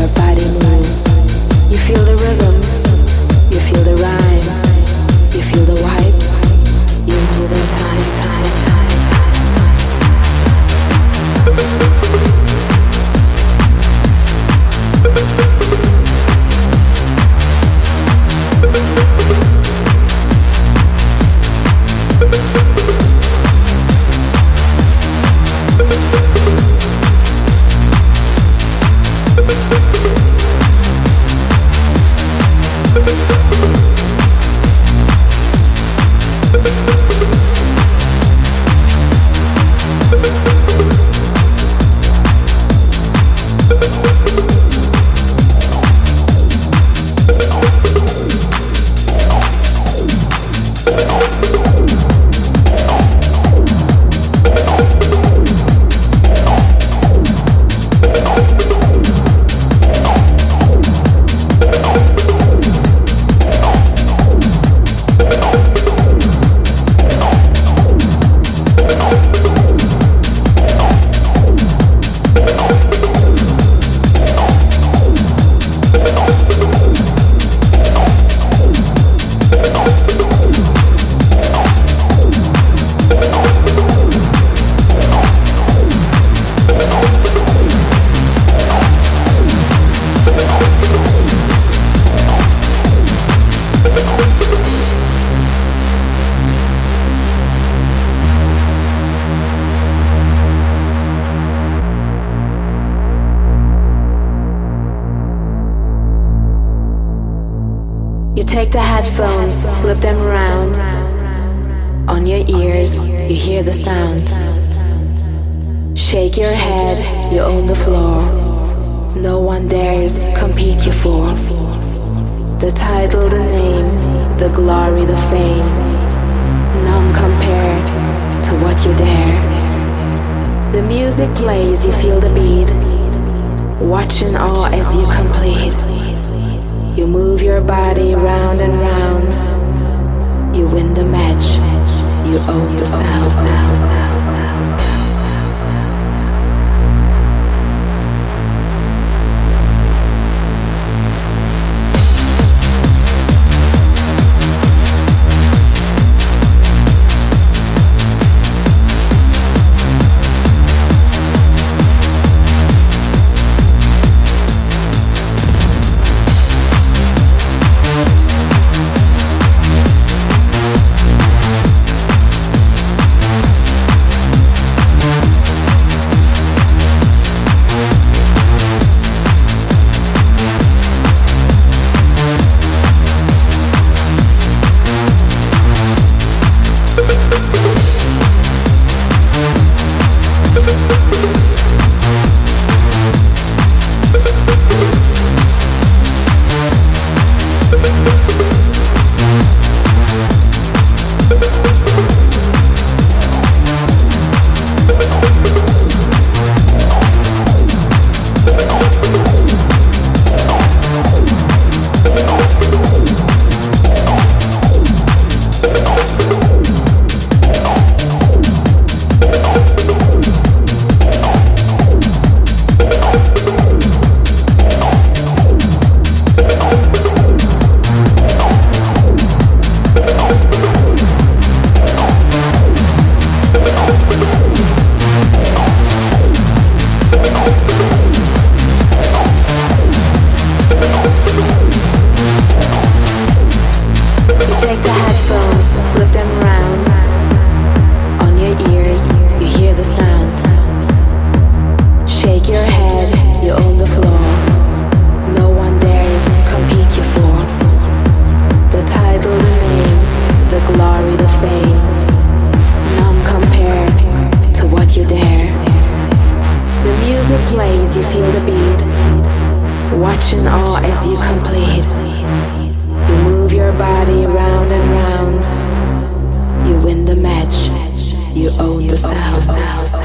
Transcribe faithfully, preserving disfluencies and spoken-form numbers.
Take the headphones, slip them around. On your ears, you hear the sound. Shake your head, you own the floor. No one dares compete you for the title, the name, the glory, the fame. None compare to what you dare. The music plays, you feel the beat. Watch in awe as you complete. You move your body round and round. You win the match. You own the sound. You feel the beat, watch in awe as you complete. You move your body round and round. You win the match, you own the sound.